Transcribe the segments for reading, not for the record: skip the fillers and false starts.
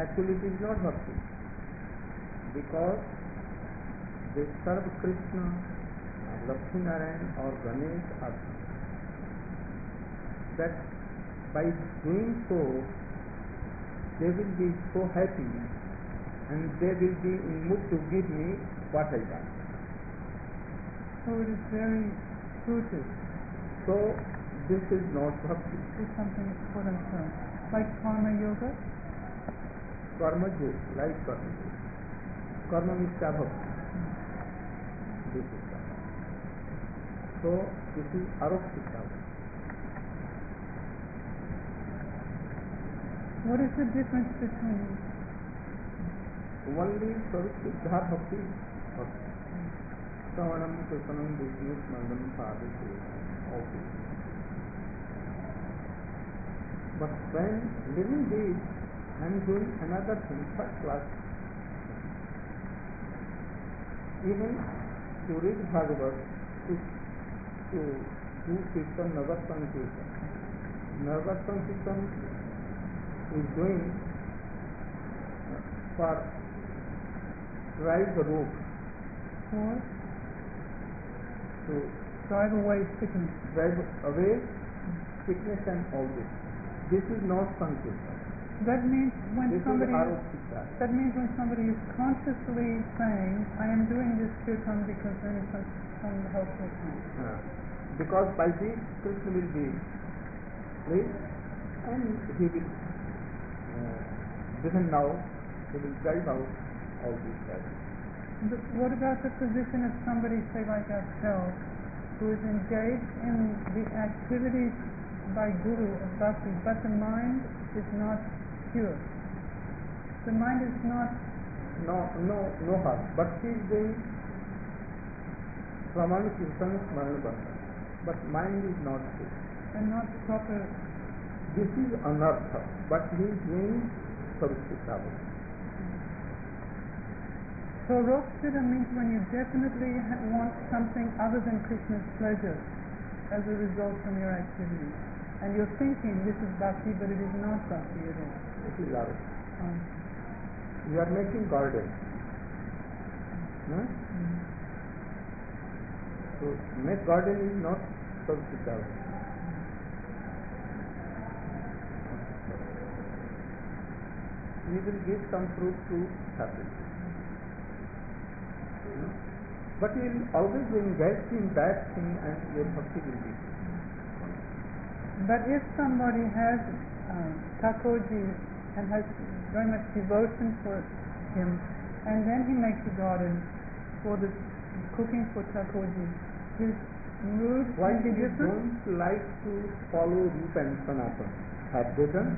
Actually it is not bhakti, because they serve Krishna, Lakshmi Narayan or Ganesh or that by doing so they will be so happy and they will be in mood to give me what I want. So it is very fruitive. So this is not bhakti. It's something for themselves. Like karma yoga? Karma yoga, like karma yoga. Karma mithya bhakti. This is karma. So this is arokshita bhakti. What is the difference between? Only Sarvasiddha Bhakti Bhakti. Savanam, Krisanam, Vishnu, Mandam, Sadhu, all this. But when living this, I am doing another thing, first class. Even to read Bhagavad, to do Kirtan, Nagar Sankirtan. Nagar Sankirtan is doing for drive the road For? to Drive away sickness. drive away sickness and all this. This is not Sankirtan. That means when This somebody is Arokshita. That means when somebody is consciously saying, I am doing this kirtan because then some help will come. Because by this Krishna will be pleased and he will even now he will drive out all these guys. But what about the position of somebody, say like ourselves, who is engaged in the activities by Guru of Bhakti, but the mind is not pure? The mind is not... No harm. But she is doing Pramana Kirtan Smarana Bhakti. But mind is not pure. and not proper... This is anartha, but he is doing Sarvasiddha Bhakti. So Rokshita means when you definitely want something other than Krishna's pleasure as a result from your activity. And you're thinking this is bhakti, but it is not bhakti at all. It is Arati. You are making garden. So make garden is not Sarvasiddha Bhakti. You will give some fruit to happy. But you will always engage in that thing and your bhakti will be. But if somebody has Thakurji and has very much devotion for him, and then he makes a garden for the cooking for Thakurji, his mood Why will be you different? don't like to follow Rupa and Sanatana? Have they done?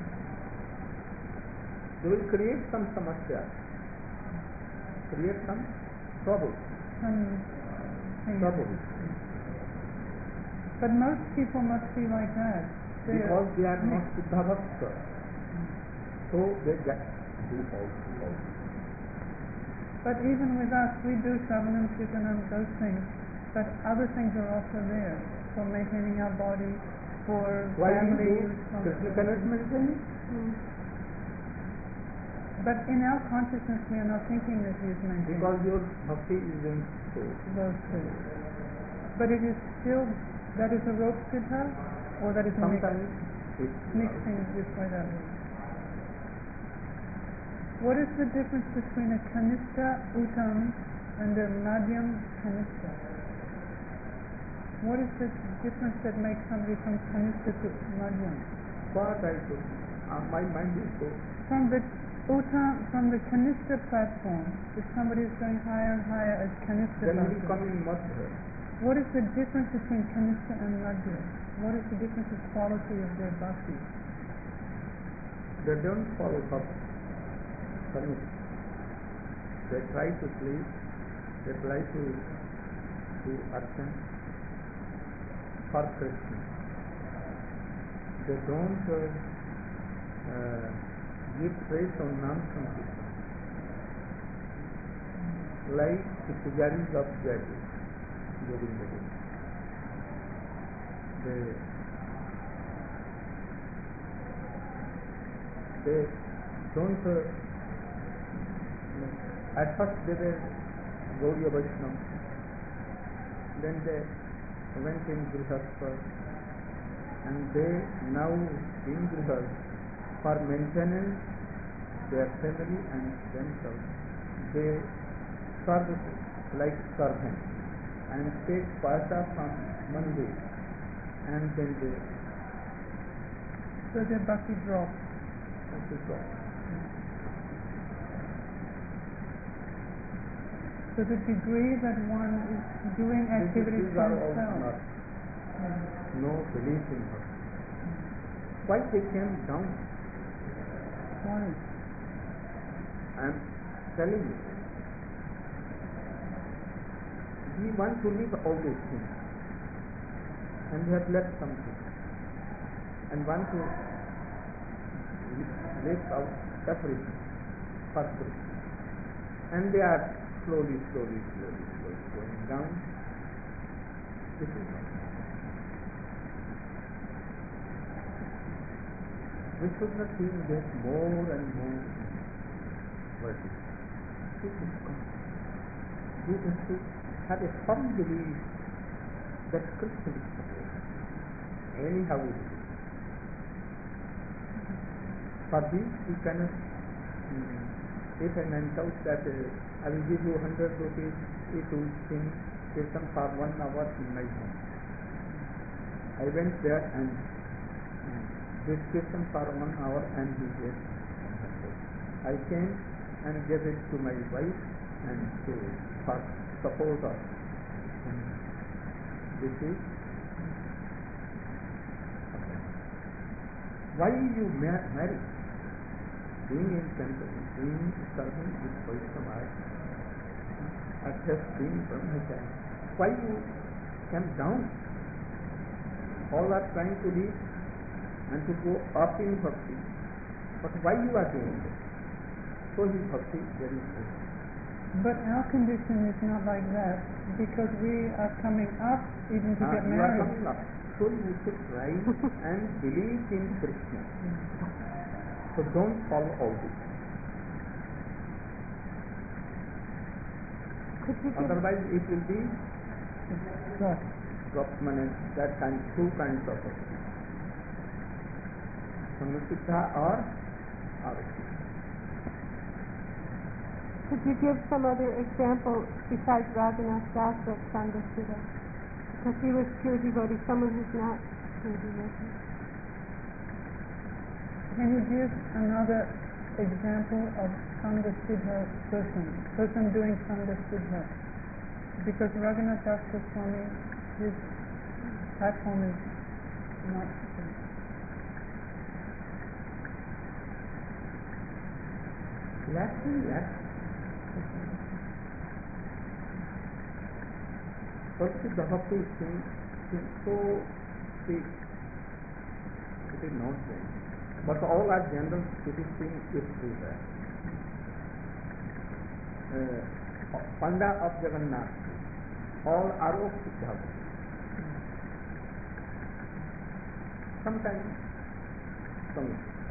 They will create some samasya, create some trouble. Trouble. But most people must be like that. Because they are not Siddha Bhakta. So they get do all. But even with us, we do Shravanam, Kirtanam, those things. But other things are also there for maintaining our body, for Why family you do Krishna cannot maintain it? But in our consciousness, we are not thinking that he is maintaining. Because your bhakti is in so. Those two. But it is still, that is a rope siddha, or that is Sometimes mixing this way, that way. What is the difference between a kanishta uttam and a madhyam kanishta? What is the difference that makes somebody from kanishta to madhyam? What I do? My mind is so. From the kanishta platform, if somebody is going higher and higher as kanishta, Then we will come in madhya. what is the difference between kanishta and madhya? What is the difference of quality of their bhakti? They don't follow bhakti. They try to please, they try to do action for Krishna. They don't give praise on non-Sankirtan. Like the pujaris of Jaipur, Govinda. They don't At first they were Gaudiya Vaishnava, then they went in Grihastha, and they now in Grihastha for maintenance their family and themselves. They serve like servants and take paisa from Mandir, and then they So their bhakti drops. go. So the degree that one is doing activities These for are all himself. not, no belief in her. Why they came down? Why? I am telling you. We want to leave all these things, and we have left something, and want to live out everything for free. And they are slowly going down. This is not. We should not think that more and more worthy. This is God. You have to have a firm belief that Krishna is supported. Anyhow it is. For this we cannot, if a man tells that I will give you 100 rupees if you sing kirtan for 1 hour in my home. I went there and did kirtan for 1 hour and he gave 100. I came and gave it to my wife and to for support of. This is why you marry. Being in temple, being serving with Vaishnava, at just being brahmachari. Why you came down? All are trying to live and to go up in bhakti. But why you are doing this? So his bhakti very good. But our condition is not like that because we are coming up even to get You are married. coming up. So you should rise and believe in Krishna. So don't follow all this. Otherwise it will be Right. that kind, two kinds of bhakti. Samasiddha or Arati. Could you give some other example besides Raghunath Das of Sangasiddha? Because he was pure devotee, someone who's not pure devotee. Can you give another example of Sangasiddha person doing Sangasiddha? Because Raghunath Das Goswami, his platform is not. Yes. First, the bhakti is so big. It is not there. But all are general sitting is true there. Panda of Jagannath, all are of Siddha. Sometimes some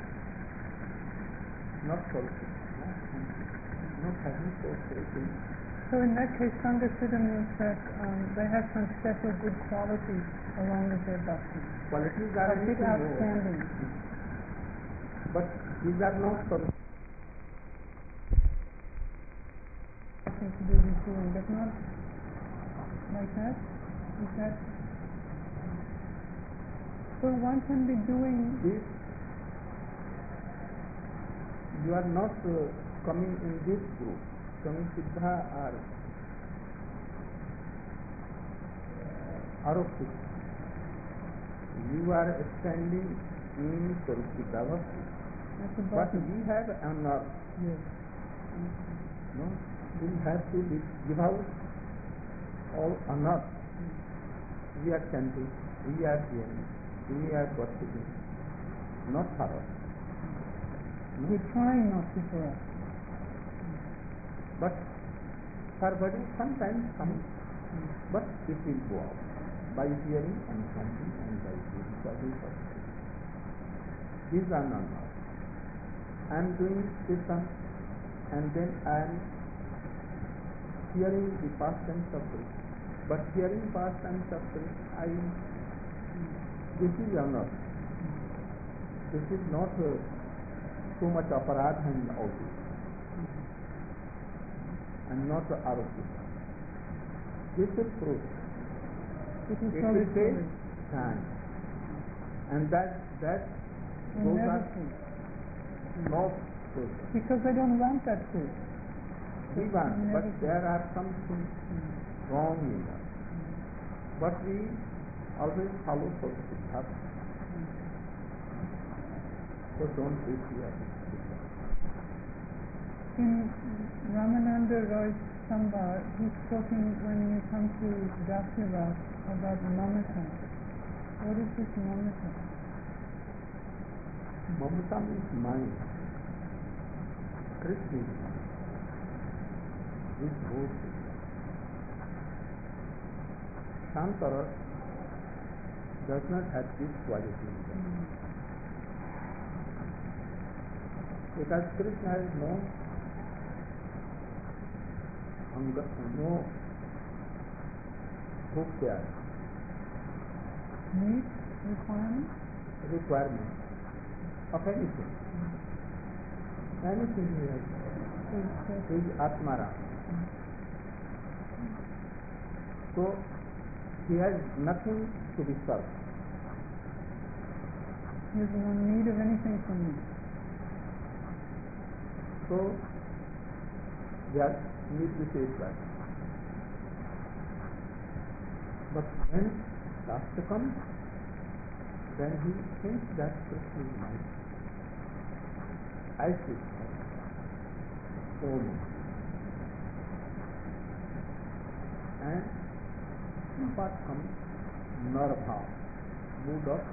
not false, not having false. So in that case, Sangasiddha means that they have some special good qualities along with their bhakti. Qualities are A bit outstanding. But these are not some. Nothing to do with doing, but not like that. Is that? So one can be doing. This, you are not coming in this group. Samasiddha are Arokti. You are standing in Sarupita Bhakti. At the But bottom. we have honor. Yes. No, we have to give out all honor. We are chanting, we are hearing, we are worshipping, not for us. We're trying not to for us. But for body sometimes comes, but it will go out by hearing and chanting and by doing for. These are not now. I am doing kirtan and then I am hearing the pastimes of Krishna. But hearing pastimes of Krishna, this is enough. This is not too much aparadha in all this, and not arati. This is true. It is It so will take true. time, and that Will those never are fruit. not good. Because they don't want that fruit. We want, but there are some things wrong in us. But we always follow Siddhartha. So don't be fear. In Ramananda Roy's Sambar, he's talking when you come to Dakshivas about mamata. What is this mamata? Mamata means mind. Krishna is mind. This both is Shankara does not have this quality in them. Because Krishna has no hunger, no bhukya, Need? Requirement? requirement of anything. Anything he has. He is Atmara. So he has nothing to be served. He has no need of anything from me. So there need to say that. But when Shastra comes, then he thinks that Krishna is mine. I see only. And what comes? Narabha, mood of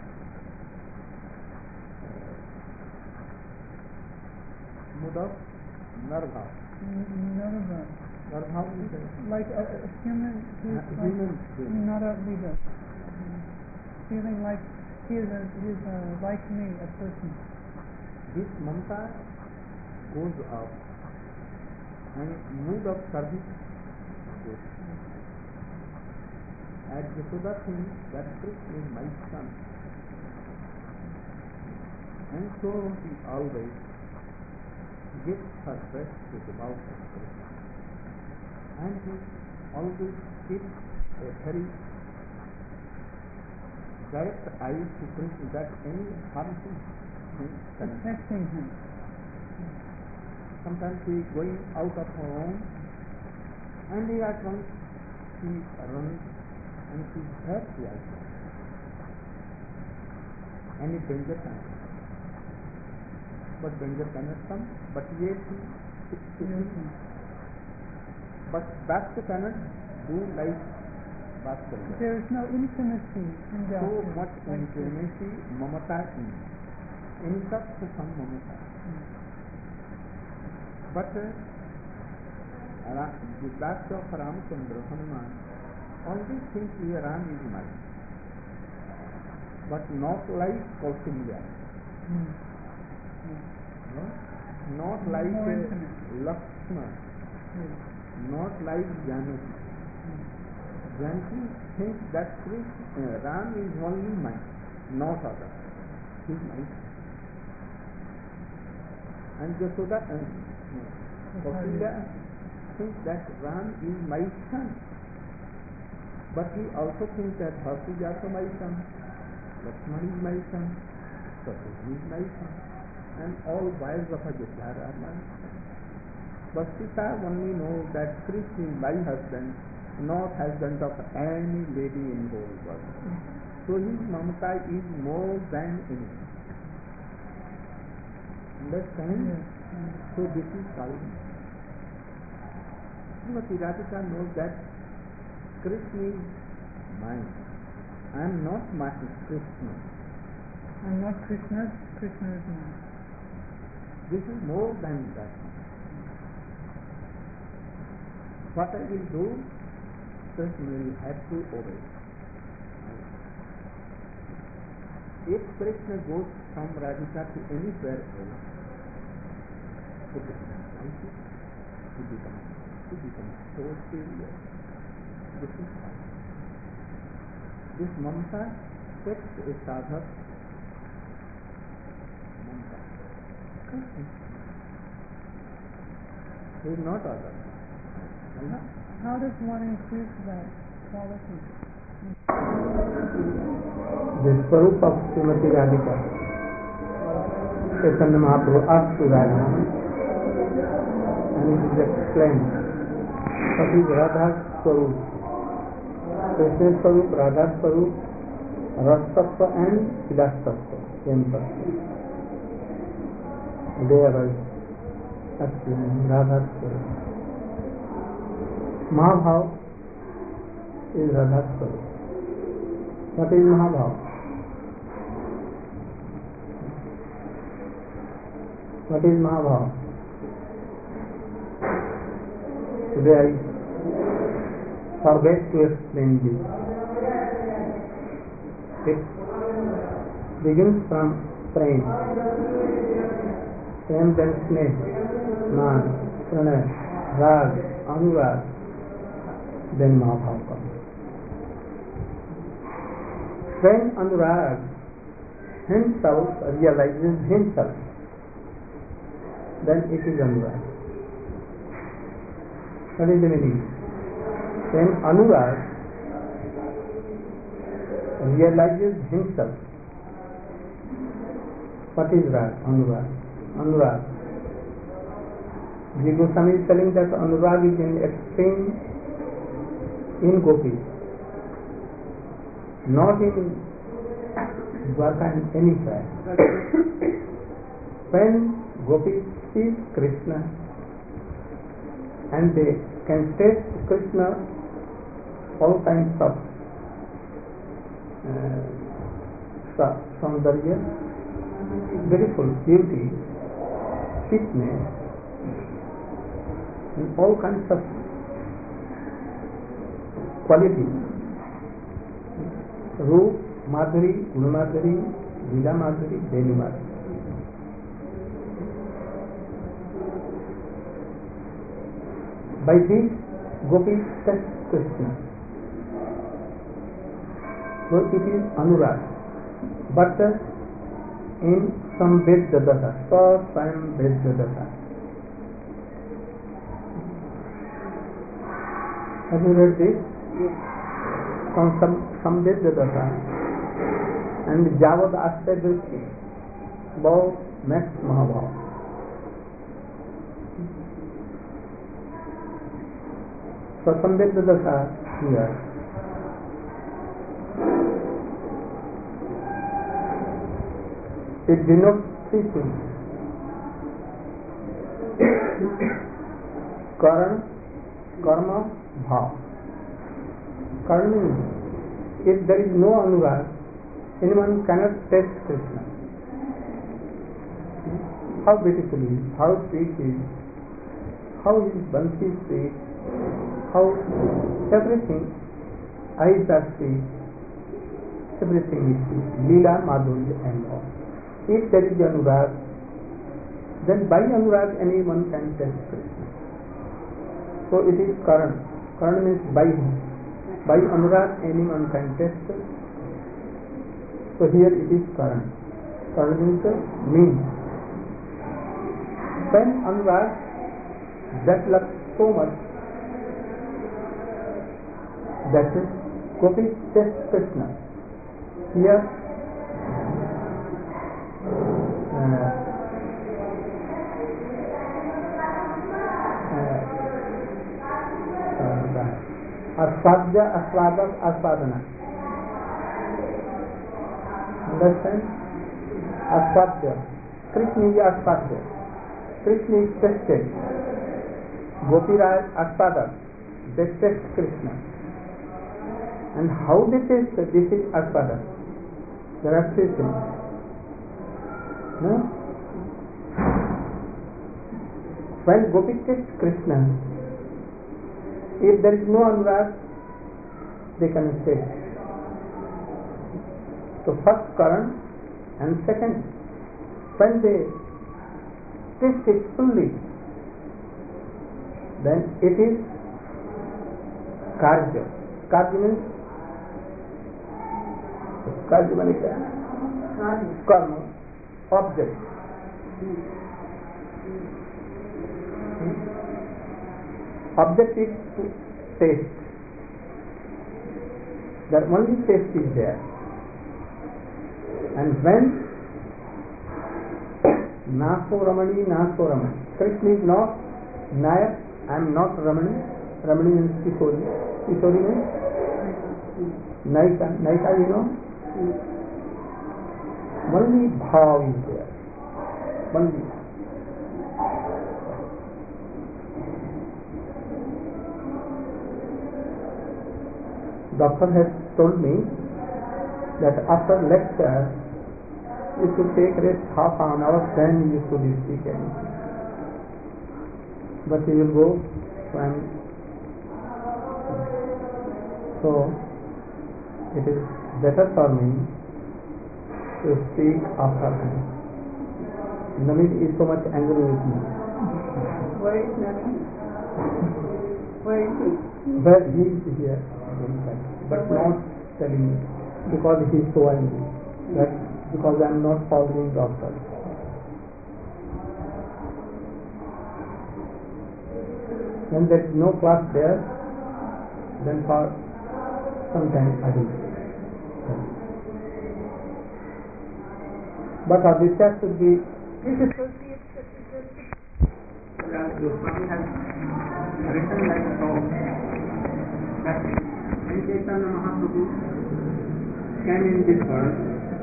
Narabha. Narva. Narabha is Like a human who is human being. not a leader. Feeling like he is like me, a person. This mamata goes up and mood of service goes. As Yashoda thinks that Krishna is my son, and so he always gives her breast to the mouth of Krishna, and he always keeps a very direct eye to Krishna that any harmful thing can Testing him. Sometimes she is going out of her home, and he at once she runs and she helps the other. Any danger can come. But danger cannot come, but yet she but Bhakta cannot do like Bhakta. There is no intimacy in that. So much intimacy, mamata in such some mamata. But the Bhakta of Ramchandra, Hanuman, always thinks Ram is mine, but not like Kausalya. No? Not like More intimate. Lakshmana, not like Janaki. Janaki thinks that Ram is only mine, not other. He is mine. And Yashoda and Kausalya thinks that Ram is my son. But he also thinks that Bharata is also my son, Lakshmana is my son, Shatrugna is my son, and all wives of Ajodhya are my son. But Sita only knows that Krishna is my husband, not husband of any lady in the whole world. So his mamata is more than anything. Understand? Yes. So this is called. Srimati Radhika knows that Krishna is mine. I am not my Krishna. I'm not Krishna's, Krishna is mine. This is more than that. What I will do, Krishna will have to obey. If Krishna goes from Radhika to anywhere else, it is he becomes so serious. This is why. This mamta takes a sadhak. Mamta. He is not other. How does one increase that quality? The Swarup of Srimati Radhika, Chaitanya Mahaprabhu asked to Radha, and it is explained what is Radha's Swarup. Krishna Swarup, Radha Swarup, Rastattva and Siddhastattva, same person. They are explaining Radha's Swarup. Mahabhav is Radha's Swarup. What is Mahabhav? What is Mahabhav? Today I forget to explain this. It begins from prem, then sneh, man, pranay, rag, anurag, then Mahabhav comes. When Anurag himself realizes himself, then it is Anurag. What is the meaning? When Anurag realizes himself, what is Rag? Anurag. Anurag. Jiva Goswami is telling that Anurag is in extreme in Gopis, not in Dwarka and anywhere. When Gopis see Krishna and they can taste Krishna, all kinds of saundarya, beautiful beauty, sweetness, and all kinds of qualities. Roop, Madhuri, Gunamadhuri, Leela Madhuri, Venu Madhuri. By this, Gopis test Krishna. So it is Anurag. But in Samvedadata, Samvedadata. Have you read this? Yes. Samvedadata and Javad Ashtadrushi, both makes Mahabhav. So Samvedadata here. It denotes three things. Karma, Bhav. Karma means if there is no Anurag, anyone cannot taste Krishna. How beautiful he is, how sweet he is, how his bansi is sweet, how everything, eyes are sweet, everything is sweet, Leela, Madhurya and all. If there is Anurag, then by Anurag anyone can taste Krishna. So it is Karan. Karan means by whom? By Anurag anyone can taste. So here it is Karan. Karan means means. When Anurag develops so much that is Gopis taste Krishna. Here Aswadya, Aswadak, Aswadana. Understand? Aswadya. Krishna is Aswadya. Krishna is tested. Gopiraj Aswadak. They test Krishna. And how they test this is Aswadak. There are three things. No? When Gopi tests Krishna, if there is no Anurag, they cannot taste. So first Karan and second, when they taste it fully, then it is karya. Karya means karma, object. Object is to taste. That only taste is there. And when Naso Ramani, Krishna is not Nayak, I am not Ramani. Ramani means Kishori. Kishori means Naika, you know. Only Bhav is there. Only. Doctor has told me that after lecture you should take rest half an hour, then you should speak anything. But you will go and so it is better for me to speak after him. Namit is so much angry with me. Why is Namit? Why is he? But he is here, but not telling me because he is so angry. That because I am not following doctor. When there is no class there, then for some time I will. But our research should be. Swami has written like so that when Chaitanya Mahaprabhu came in this world,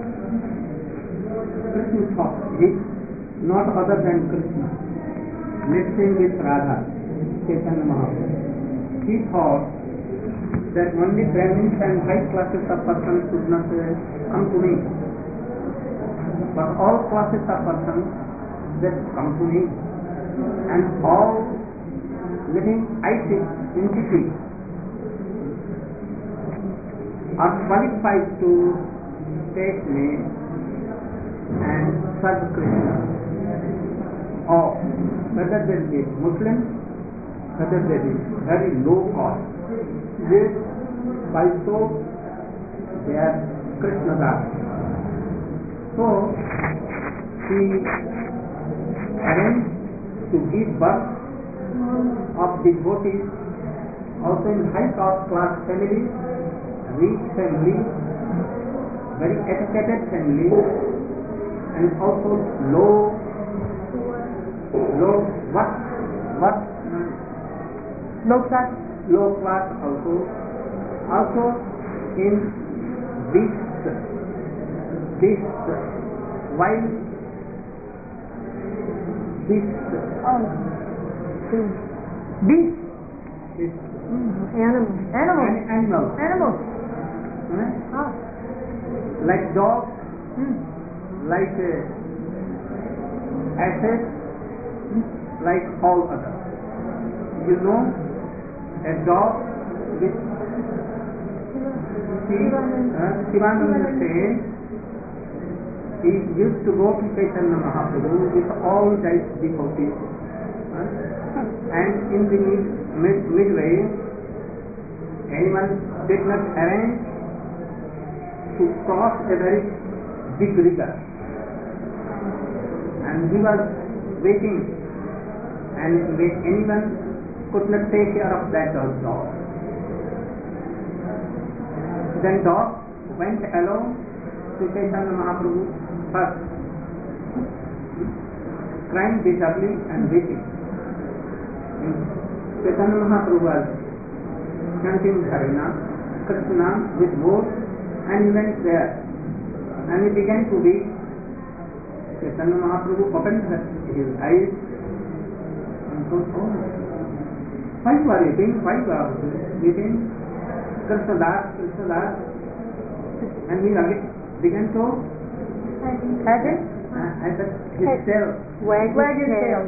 Krishna thought he not other than Krishna, mixing with Radha, Chaitanya Mahaprabhu. He thought that only Brahmins and high classes of persons should not come to me, but all classes of persons that come to me, and all living entities are qualified to take me and serve Krishna. Or whether they be Muslims, whether they be very low cost, they by so they are Krishna Das. So he arranged to give birth of devotees also in high class families, rich families, very educated families, and also low class also in beasts, wild beasts. Animals. Like dogs, like asses, like all others. You know, a dog with Shivananda says he used to go to Chaitanya Mahaprabhu with all these devotees, and in the midway, anyone did not arrange to cross a very big river, and he was waiting, and anyone could not take care of that dog. Then dog went alone to Chaitanya Mahaprabhu first, crying bitterly and weeping. Chaitanya Mahaprabhu was chanting Harinam, Krishna with both, and he went there, and he began to weep. Chaitanya Mahaprabhu opened his eyes and thought, oh, why you are weeping? Why you are weeping? Krishna Das, and he again began to wag his tail. Wag his tail.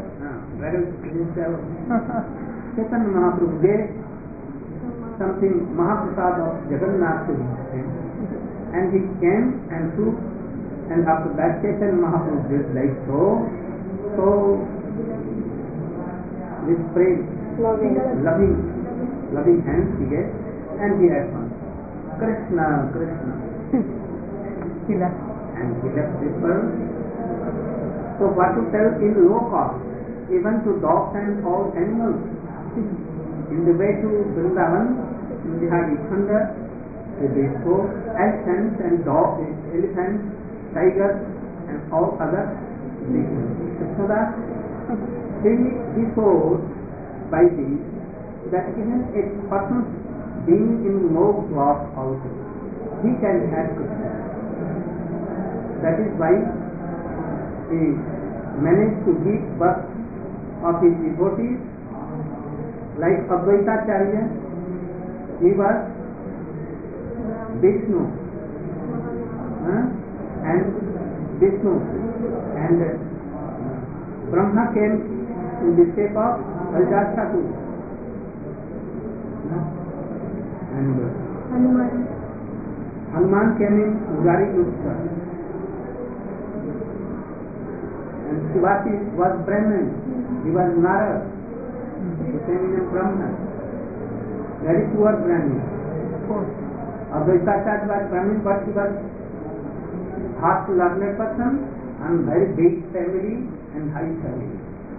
Chaitanya Mahaprabhu gave something Mahaprasad of Jagannath to him, and he came and took, and after that Chaitanya Mahaprabhu did like so this praise loving hands he gave, and he at once, Krishna, Krishna. He left. And he left this world. So what to tell in low cost, even to dogs and all animals. In the way to Vrindavan, we have thunder, they show elephants and dogs, elephants, tigers, and all other creatures. So that he showed by this that even a person being in low class also, he can have Krishna. That is why he managed to give birth of his devotees, like Advaitacharya. He was Vishnu, and Vishnu, and Brahma came in the shape of Haridas Thakur, and Hanuman came in Murari Gupta, and Shivati was Brahman, he was Narad, who came in Brahman, very poor Brahmin. Advaitacharya was Brahmin, but he was half learned person and very big family and high family.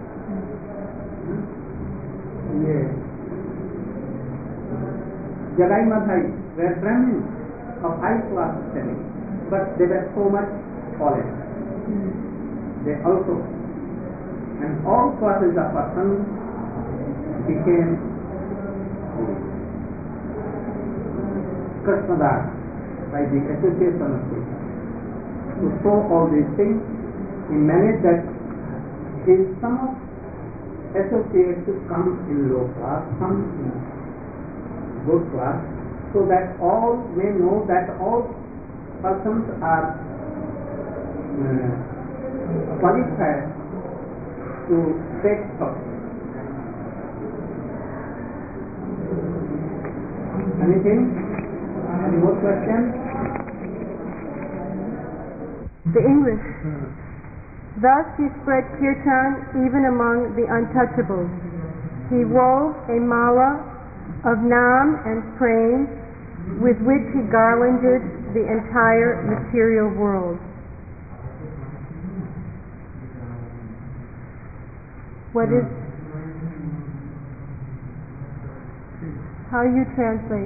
Jagai Madhai were Brahmins of high class family, but they were so much fallen. They also, and all classes of persons became Krishnadas by the association of Krishna. To show all these things, he managed that his some associates to come in low class, some in good class, so that all may know that all persons are qualified to take success. Anything? Any more questions? The English. Thus he spread kirtan even among the untouchables. He wove a mala of Nam and prem with which he garlanded the entire material world. What is... How you translate?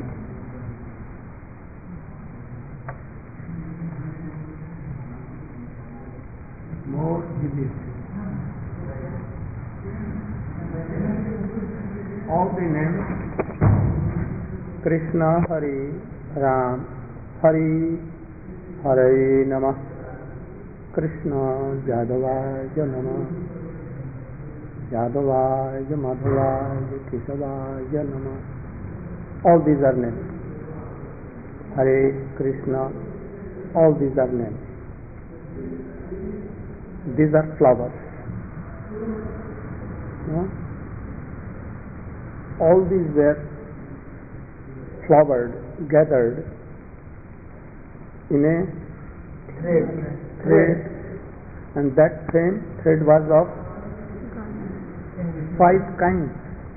More vivid. All the names Krishna, Hari, Ram, Hari, Hare Namah, Krishna, Yadavaya Namah, Yadavaya Madhavaya Kesavaya Namah. All these are names. Hare, Krishna, all these are names. These are flowers. No? All these were flowered, gathered in a thread, and that same thread was of 5 kinds.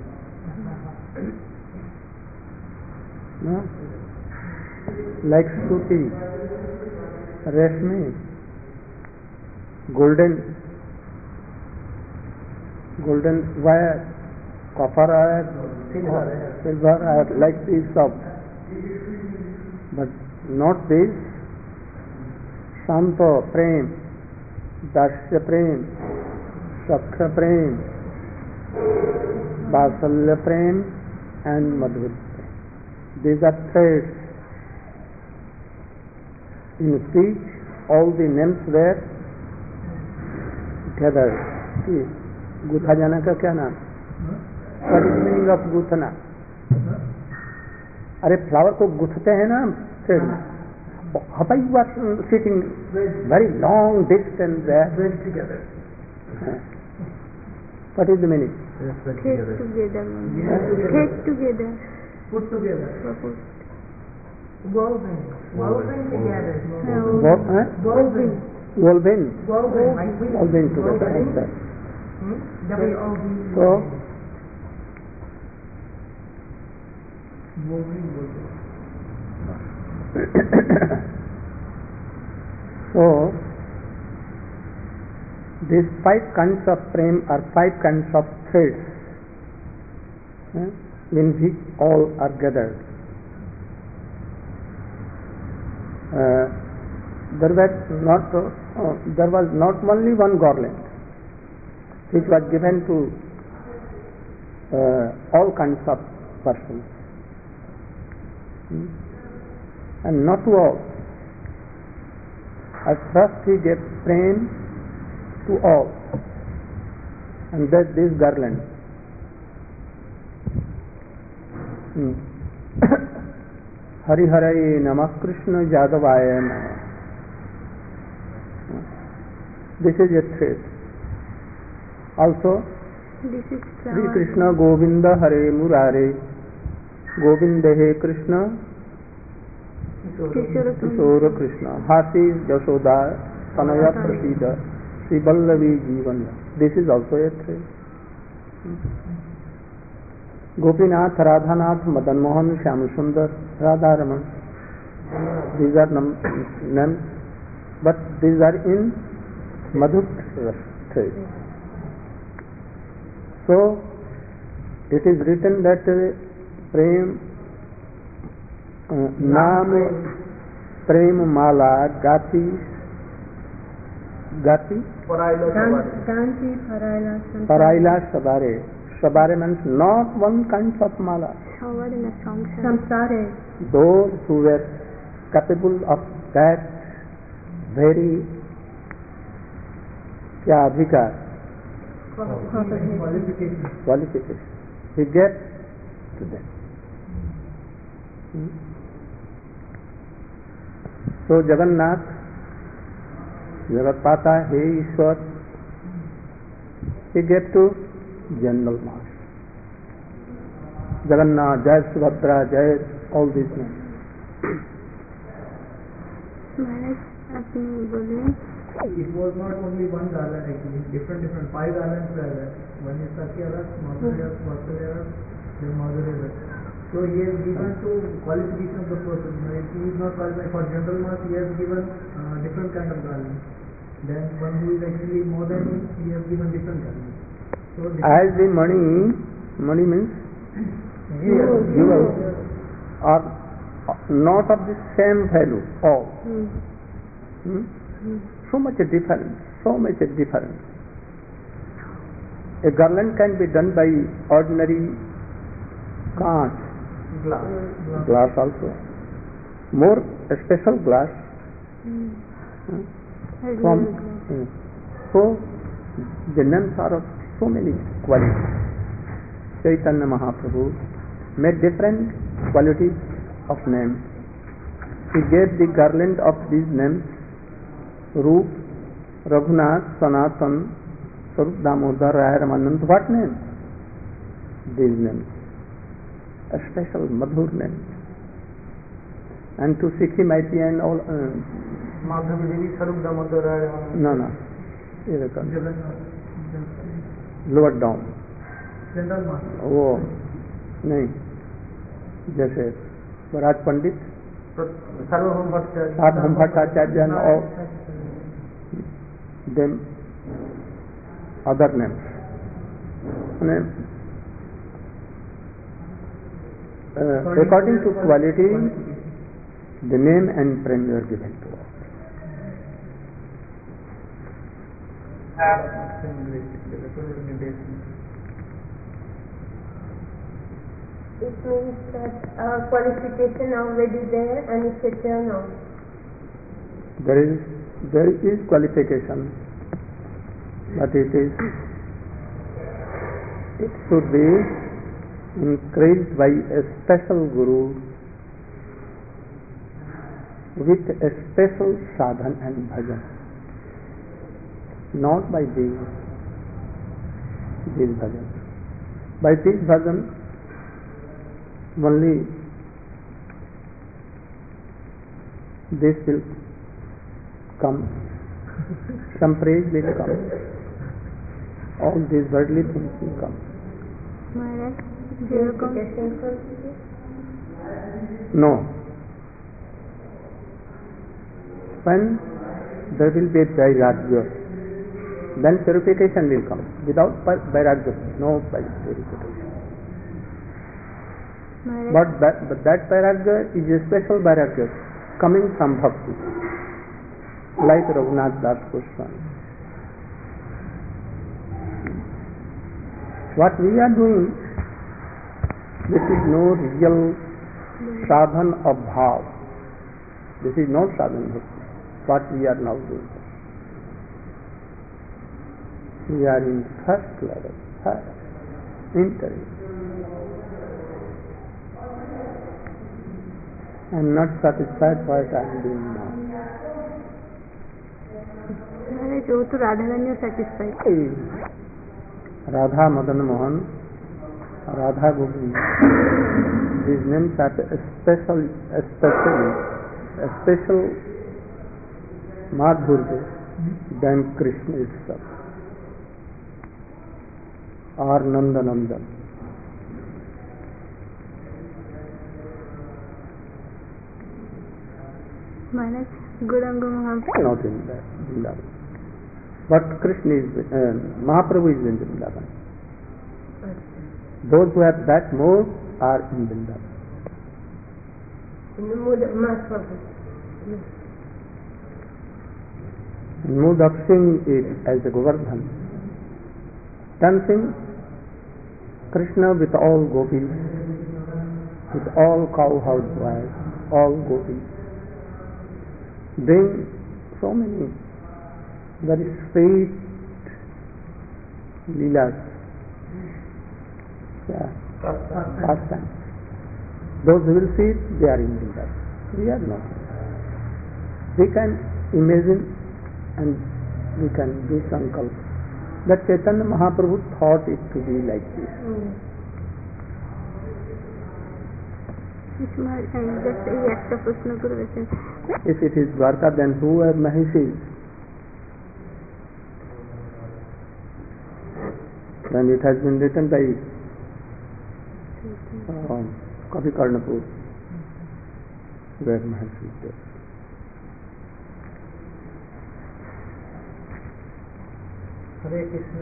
No? Like Suti, Reshmi, golden wire, copper wire, silver wire, like these of, but not this. Shanto Prem, Dasya Prem, Sakha Prem, Vasalya Prem, and Madhurya Prem. These are threads. In speech, all the names were gathered. See, गुथा जाना का क्या नाम? What is the meaning of गुथना? अरे flower को गुथते हैं ना thread में. How about you are sitting very long distance there? Together. What is the meaning? Take together. Take together. Put together. Woven together. Woven. Woven together. W-O-V-E. So, वो भी बोलते हैं। So, these 5 kinds of prem are 5 kinds of threads in which all are gathered. There was not only one garland which was given to all kinds of persons, and not to all. At first he gave prem to all, and that this garland. Hari Hari Namah Krishna Jadavaya Namah. This is a thread. Also, This is Sri Krishna Govinda Hare Murare, Govinda He Krishna Kishora Krishna, Hasi Yashoda Tanaya Prasida, Sri Vallavi Jivanya. This is also a thread. Gopinath, Radhanath, Madan Mohan, Shyam Sundar, Radharaman. These are names, but these are in Madhur thread. So, it is written that Prem Naam Prem Mala Gati Ganti Paraila Sabare. Sabare means not one kind of mala. Samsare. Those who were capable of that very adhikar, qualification, he gave to them. So Jagannath, Jagatpata, He Ishwar, he gave to general mass. Jagannath, Jai Subhadra, Jai, all these names. It was not only one garland actually, different 5 garlands were there. One is Sakyaras, Madhuryaras, Vatsalyaras, then Madhuryaras. So he has given to qualification of the person. If he is not qualified for general mass, he has given different kind of garlands. Then one who is actually more than him, he has given different garlands. So as the money means jewels are not of the same value all. So much a difference. A garland can be done by ordinary glass also. More a special glass. So the names are of so many qualities. Chaitanya Mahaprabhu made different qualities of names. He gave the garland of these names Roop, Raghunath, Sanatan, Sarup Damodar, Raya Ramanand. What names? These names. A special Madhur name. And to Sikhi mighty and all. Madhavi Devi, Sarup Damodar, Raya Ramanand. No. Lower down. General mass. वो नहीं जैसे राज पंडित Sarvabhauma Bhattacharya, Bhattacharya and all them other names. According to quality, the name and prem are given to us. It means that qualification already there and it's eternal. There is qualification, but it should be increased by a special guru with a special sadhan and bhajan, not by these bhajan. By this bhajan only this will come, some praise will come, all these worldly things will come. Maharaj, purification from No. When there will be vairagya, then purification will come. Without vairagya, no purification. But that vairagya is a special vairagya coming from bhakti, like Raghunath Das Goswami. What we are doing, this is no real sadhan of bhav. This is not sadhan bhakti. What we are now doing. We are in first level, entering. I am not satisfied what I am doing now. Go to Radharani satisfied. Radha Madan Mohan, Radha Govind. These names are special madhurya than Krishna itself, or Nanda Nandan. Maharaj, Gauranga Mahaprabhu. Not in that Vrindavan. But Krishna is, Mahaprabhu is in Vrindavan. Those who have that mode are in Vrindavan. In the mood of Mahaprabhu. In mood of seeing it as a Govardhan, dancing Krishna with all gopis, with all cowherd boys, all gopis, doing so many very sweet leelas, pastimes. Those who will see it, they are in Vrindavan. We are not. We can imagine and we can do sankalp that Chaitanya Mahaprabhu thought it to be like this. If it is Dwarka, then who are Mahishis? Then it has been written by Kavi Karnapur, where Mahishi is there. Hare Krishna.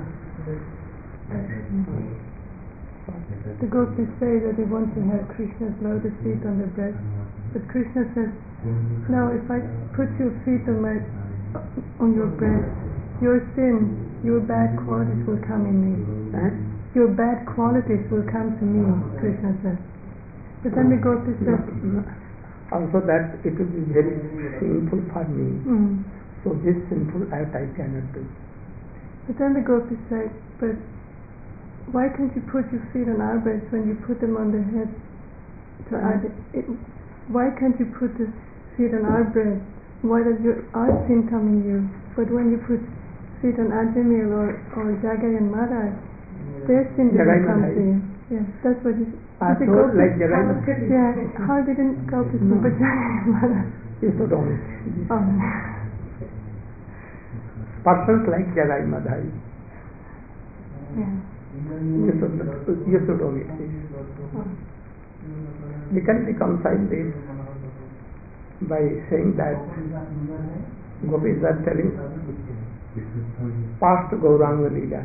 The gopis say that they want to have Krishna's lotus feet on their breast, but Krishna says, "No, if I put your feet on your breast, your sin, your bad qualities will come in me. Your bad qualities will come to me," Krishna says. But then the gopis says, also that it will be very sinful for me. So this sinful act I cannot do. But then the gopis say, "But why can't you put your feet on our breasts when you put them on the head? Why can't you put the feet on our breasts? Why does our sin come in you? But when you put feet on Ajamil or Jagai and Madai, their sin doesn't come to you." Yes, that's what you like Jagai. Yeah, how didn't gopis put Jagai and Madai? You should own it. Persons like Jagai Madhai. Yeah. You should own it. We can reconcile this by saying that gopis are telling past Gauranga Leela.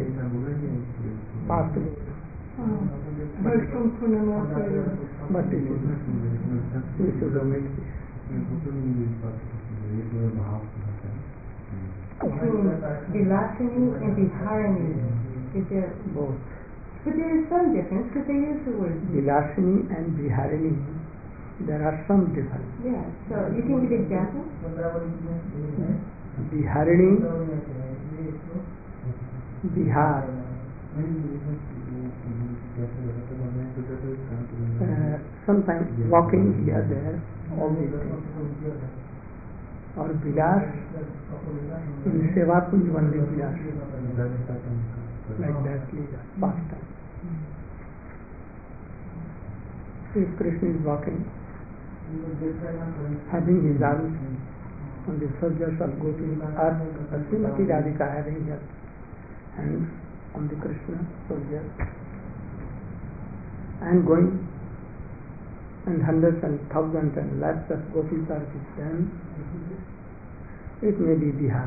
Past Heard from Purnamasa. but it is we should own it. Vilasini and Viharani. Is there Both. But there is some difference because they use the word. Vilasini and Viharini, there are some difference. Yeah, so you can give examples? Viharini, Bihar. Sometimes walking here, there, all these things. Or Vilas, in Seva Kunj only Vilas. Like that, Leela, pastime. If Krishna is walking, having his arms on the shoulders of Gopi, or Srimati Radhika having her hands on the Krishna shoulders, and going and hundreds and thousands and lakhs of gopis are with them. It may be Bihar.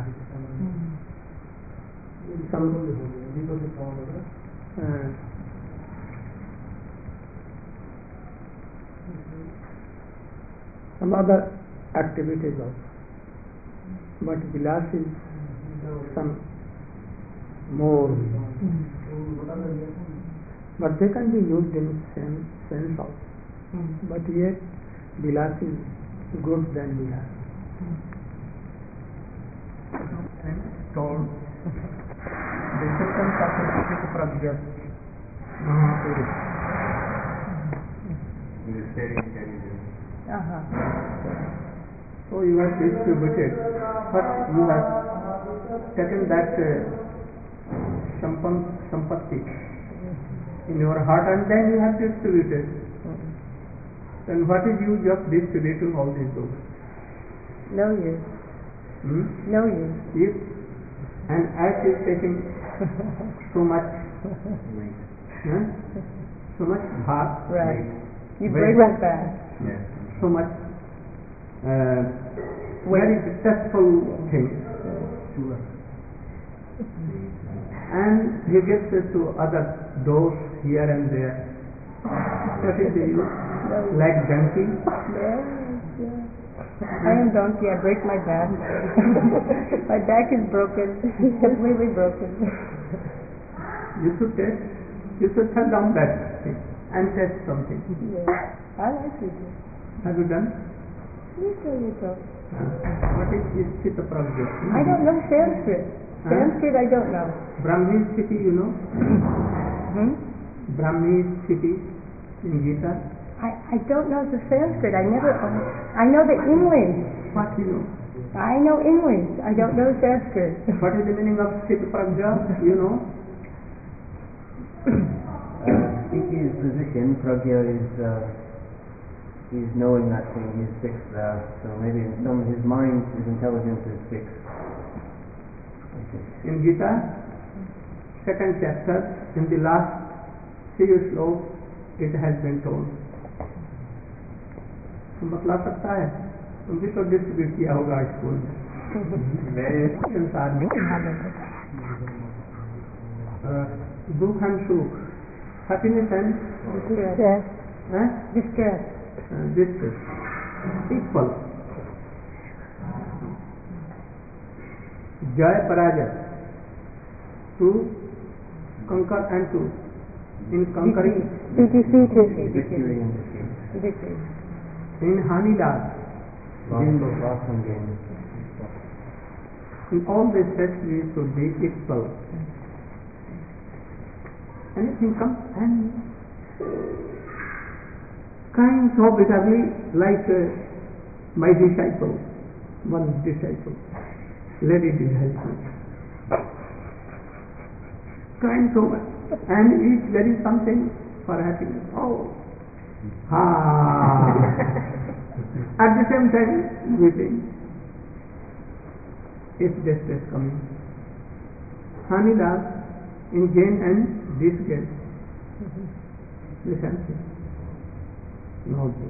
Some other activities also. But Vilas is some more. But they can be used in same sense also. But yet Vilas is good than Bihar. And told the systems of the Prajna. So you have distributed. First you have taken that sampatti in your heart and then you have distributed. Then what is use of distributing all these books? No use. No use. Yes. And as is taking so much so much bhat, Right. You Weight. break it back. so much very successful thing. And he gets to other doors here and there. What is the use? Like donkey. Yes. I am donkey. I break my back. My back is broken, completely broken. You should test. You should turn down that thing and test something. Yes. I like it. Have you done? You tell yourself. What is Chitta Prajna? I don't know Sanskrit. Sanskrit I don't know. Brahmi Sthiti, you know? Brahmi Sthiti in Gita. I don't know the Sanskrit. I know the English. What you know? I know English. I don't know Sanskrit. What is the meaning of Chitta Prajna? You know? His position, Pragya, is knowing that thing, he's fixed there. So maybe in some his mind, his intelligence is fixed. In Gita, second chapter, in the last few slokas, it has been told. तुम बतला सकता है? तुम भी तो distribute किया होगा school में संसार में दुख एंड सुख, happiness and Distress. distress, equal. Jaya Parajay, to conquer and to in conquering, Be defeated. Victory and defeat. in Hani Lal, Loss and gain. in all respects we should be equal. Anything comes and crying so bitterly, like my disciple, one disciple, lady did help me, crying so much, and if there is something for happiness, at the same time weeping, if distress coming. Hani Lal in gain and disgain, listen. Not this.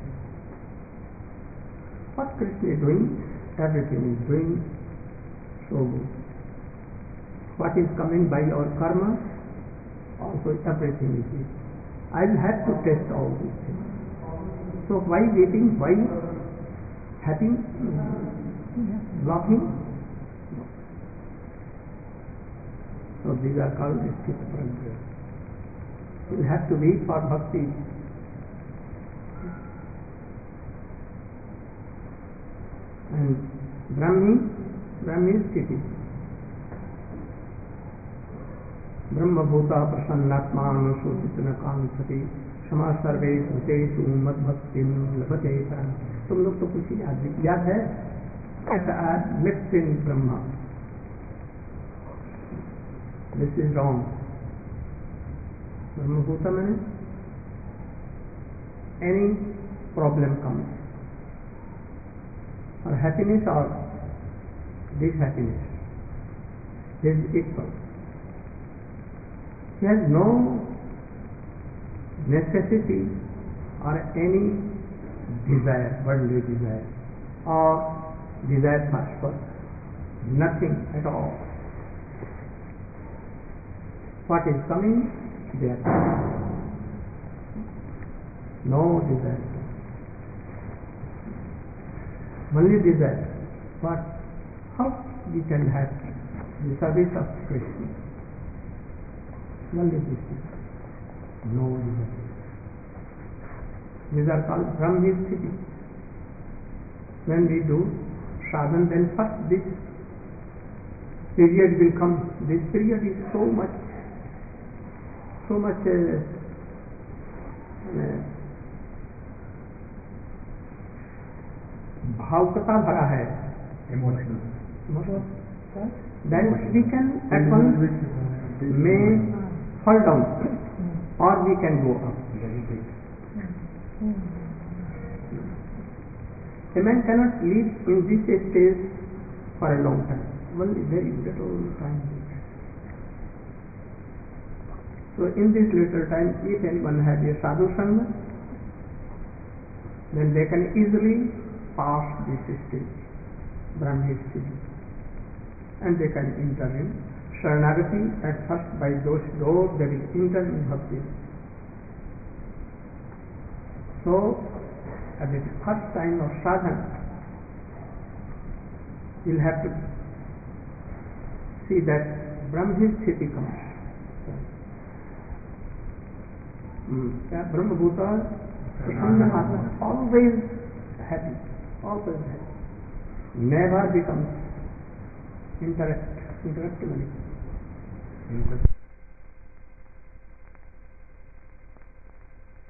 What Krishna is doing, everything is doing so good. What is coming by our karma, also everything is good. I will have to test all these things. So why waiting, why happy, blocking? No. So these are called Chitta Prajna. You will have to wait for bhakti. And Brahmi Sthiti. Brahma Bhuta Prasannatma Anushochitana Kamsati Shama Sarve Bhutesu Mad Bhaktim Labhate Param. तुम लोग तो कुछ याद है? Mixed in Brahma. This is wrong. Brahma Bhuta means any problem comes, or happiness or dishappiness, he is equal. He has no necessity or any desire, worldly desire, or desire for nothing at all. What is coming, they are coming. No desire. Only desire. What? How we can have the service of Krishna? Only this is. No desire. These are called Brahmistiti. When we do sadhana, then first this period will come. This period is so much भावुकता भरा है, then we can at once may fall down or we can go up. A man cannot live in this stage for a long time, only very little time. So in this little time, if anyone has a sadhu sangha, then they can easily pass this stage, Brahmi stage, and they can enter in Sharanagati at first. By those doors they will enter in Bhakti. So at the first time of sadhana, you'll have to see that Brahmi sthiti comes. Brahma Bhuta, always happy, always happy, never becomes interruptible.